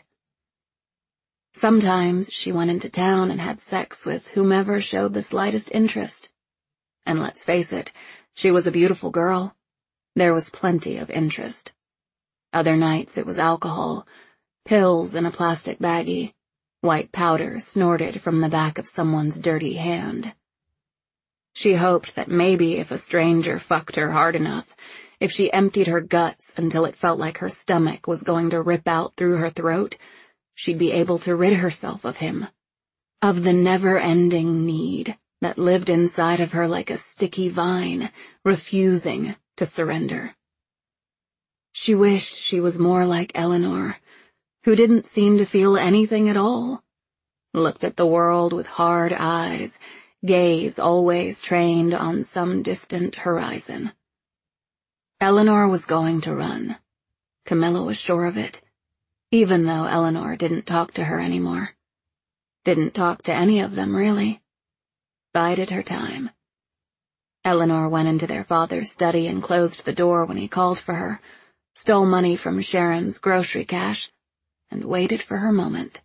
Sometimes she went into town and had sex with whomever showed the slightest interest. And let's face it, she was a beautiful girl. There was plenty of interest. Other nights it was alcohol, pills in a plastic baggie, white powder snorted from the back of someone's dirty hand. She hoped that maybe if a stranger fucked her hard enough, if she emptied her guts until it felt like her stomach was going to rip out through her throat, she'd be able to rid herself of him, of the never-ending need that lived inside of her like a sticky vine, refusing to surrender. She wished she was more like Eleanor, who didn't seem to feel anything at all, looked at the world with hard eyes, gaze always trained on some distant horizon. Eleanor was going to run. Camilla was sure of it, even though Eleanor didn't talk to her anymore. Didn't talk to any of them, really. Bided her time. Eleanor went into their father's study and closed the door when he called for her, stole money from Sharon's grocery cash, and waited for her moment.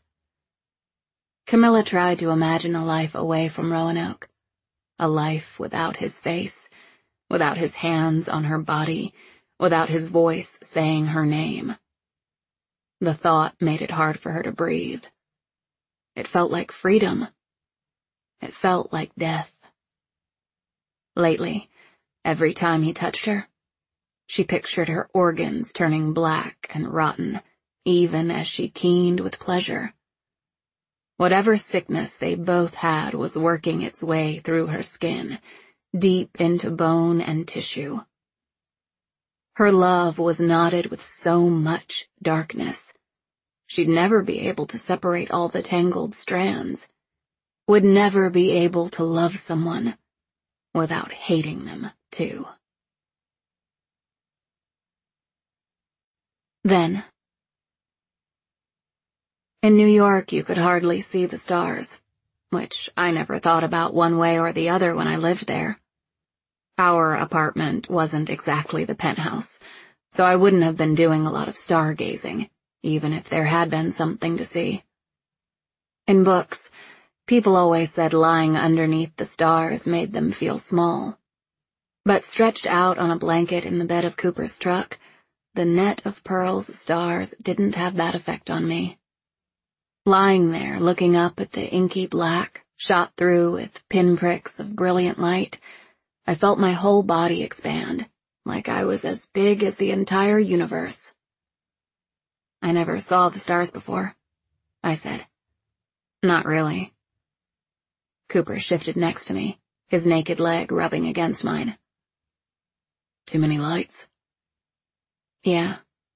Camilla tried to imagine a life away from Roanoke, a life without his face, without his hands on her body, without his voice saying her name. The thought made it hard for her to breathe. It felt like freedom. It felt like death. Lately, every time he touched her, she pictured her organs turning black and rotten, even as she keened with pleasure. Whatever sickness they both had was working its way through her skin, deep into bone and tissue. Her love was knotted with so much darkness. She'd never be able to separate all the tangled strands, would never be able to love someone without hating them, too. Then, in New York you could hardly see the stars, which I never thought about one way or the other when I lived there. Our apartment wasn't exactly the penthouse, so I wouldn't have been doing a lot of stargazing, even if there had been something to see. In books, people always said lying underneath the stars made them feel small. But stretched out on a blanket in the bed of Cooper's truck, the net of Pearl's stars didn't have that effect on me. Lying there, looking up at the inky black, shot through with pinpricks of brilliant light, I felt my whole body expand, like I was as big as the entire universe. "I never saw the stars before," I said. "Not really." Cooper shifted next to me, his naked leg rubbing against mine. "Too many lights?" "Yeah."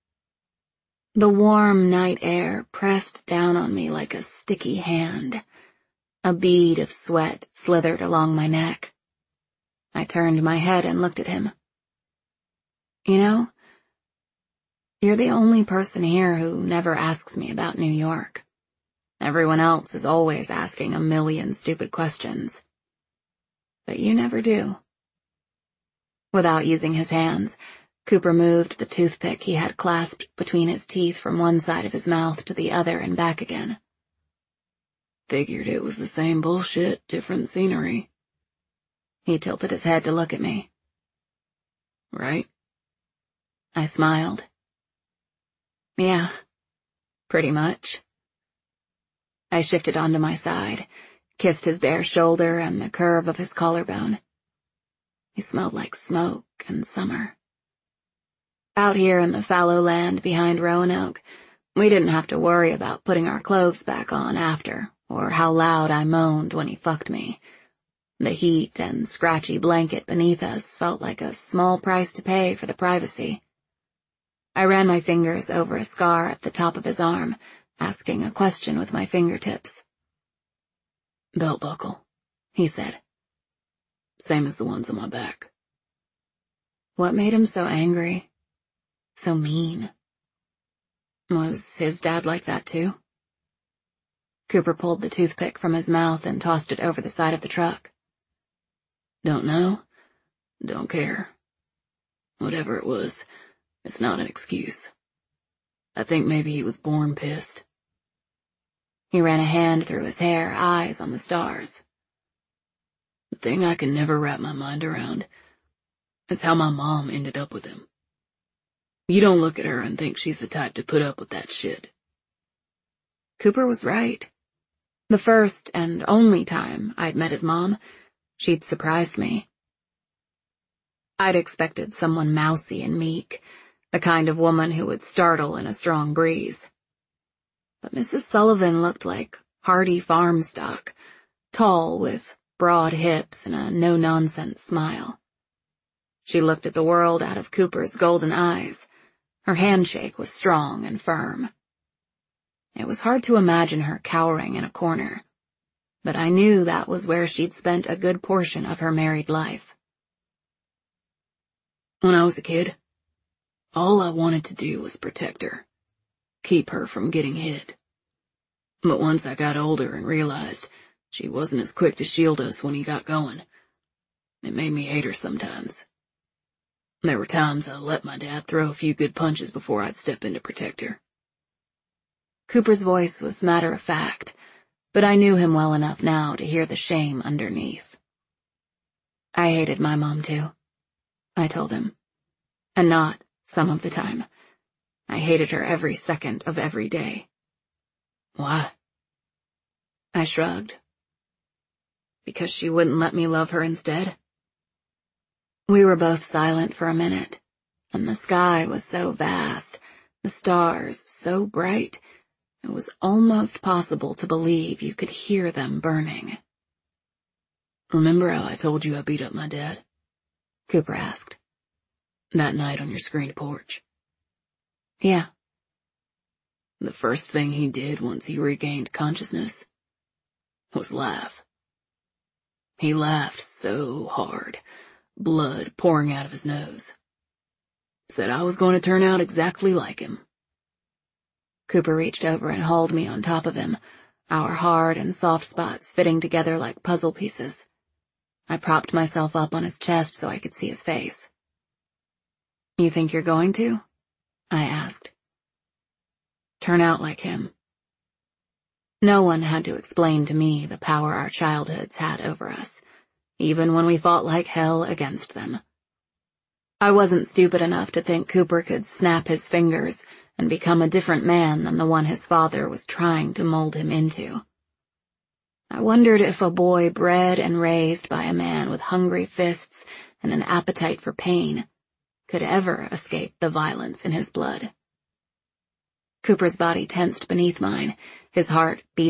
The warm night air pressed down on me like a sticky hand. A bead of sweat slithered along my neck. I turned my head and looked at him. "You know, you're the only person here who never asks me about New York. Everyone else is always asking a million stupid questions. But you never do." Without using his hands, Cooper moved the toothpick he had clasped between his teeth from one side of his mouth to the other and back again. "Figured it was the same bullshit, different scenery." He tilted his head to look at me. "Right?" I smiled. "Yeah, pretty much." I shifted onto my side, kissed his bare shoulder and the curve of his collarbone. He smelled like smoke and summer. Out here in the fallow land behind Roanoke, we didn't have to worry about putting our clothes back on after, or how loud I moaned when he fucked me. The heat and scratchy blanket beneath us felt like a small price to pay for the privacy. I ran my fingers over a scar at the top of his arm, asking a question with my fingertips. "Belt buckle," he said. "Same as the ones on my back." What made him so angry? So mean? Was his dad like that too? Cooper pulled the toothpick from his mouth and tossed it over the side of the truck. "Don't know. Don't care. Whatever it was, it's not an excuse. I think maybe he was born pissed." He ran a hand through his hair, eyes on the stars. "The thing I can never wrap my mind around is how my mom ended up with him. You don't look at her and think she's the type to put up with that shit." Cooper was right. The first and only time I'd met his mom, she'd surprised me. I'd expected someone mousy and meek, the kind of woman who would startle in a strong breeze. But Missus Sullivan looked like hardy farm stock, tall with broad hips and a no-nonsense smile. She looked at the world out of Cooper's golden eyes. Her handshake was strong and firm. It was hard to imagine her cowering in a corner, but I knew that was where she'd spent a good portion of her married life. "When I was a kid, all I wanted to do was protect her, keep her from getting hit. But once I got older and realized she wasn't as quick to shield us when he got going, it made me hate her sometimes. There were times I let my dad throw a few good punches before I'd step in to protect her." Cooper's voice was matter-of-fact, but I knew him well enough now to hear the shame underneath. "I hated my mom too," I told him. "And not some of the time. I hated her every second of every day." "Why?" I shrugged. "Because she wouldn't let me love her instead." We were both silent for a minute, and the sky was so vast, the stars so bright, it was almost possible to believe you could hear them burning. "Remember how I told you I beat up my dad?" Cooper asked. "That night on your screened porch?" "Yeah." "The first thing he did once he regained consciousness was laugh. He laughed so hard, blood pouring out of his nose. Said I was going to turn out exactly like him." Cooper reached over and hauled me on top of him, our hard and soft spots fitting together like puzzle pieces. I propped myself up on his chest so I could see his face. "You think you're going to?" I asked. "Turn out like him." No one had to explain to me the power our childhoods had over us, even when we fought like hell against them. I wasn't stupid enough to think Cooper could snap his fingers and become a different man than the one his father was trying to mold him into. I wondered if a boy bred and raised by a man with hungry fists and an appetite for pain could ever escape the violence in his blood. Cooper's body tensed beneath mine, his heart beating